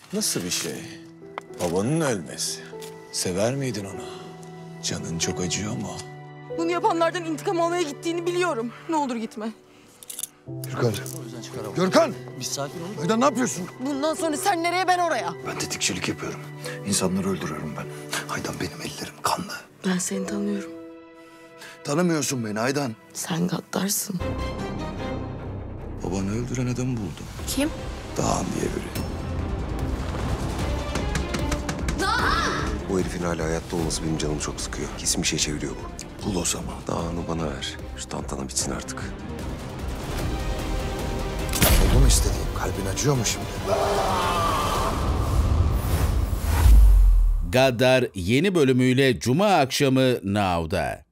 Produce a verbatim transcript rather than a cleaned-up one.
Nasıl bir şey? Babanın ölmesi. Sever miydin onu? Canın çok acıyor mu? Bunu yapanlardan intikam almaya gittiğini biliyorum. Ne olur gitme. Gürkan. Gürkan! Bir sakin olun. Aydan ne yapıyorsun? Bundan sonra sen nereye ben oraya. Ben tetikçilik yapıyorum. İnsanları öldürüyorum ben. Aydan benim ellerim kanlı. Ben seni tanıyorum. Tanımıyorsun beni Aydan. Sen gaddarsın. Babanı öldüren adamı buldum. Kim? Dağhan diye biri. Bu herifin hala hayatta olması benim canımı çok sıkıyor. Kesin bir şey çeviriyor bu. Bul o zaman. Dağını bana ver. Şu tantana bitsin artık. Oldu mu istediğim? Kalbin acıyor mu şimdi? Gaddar yeni bölümüyle Cuma akşamı Now'da.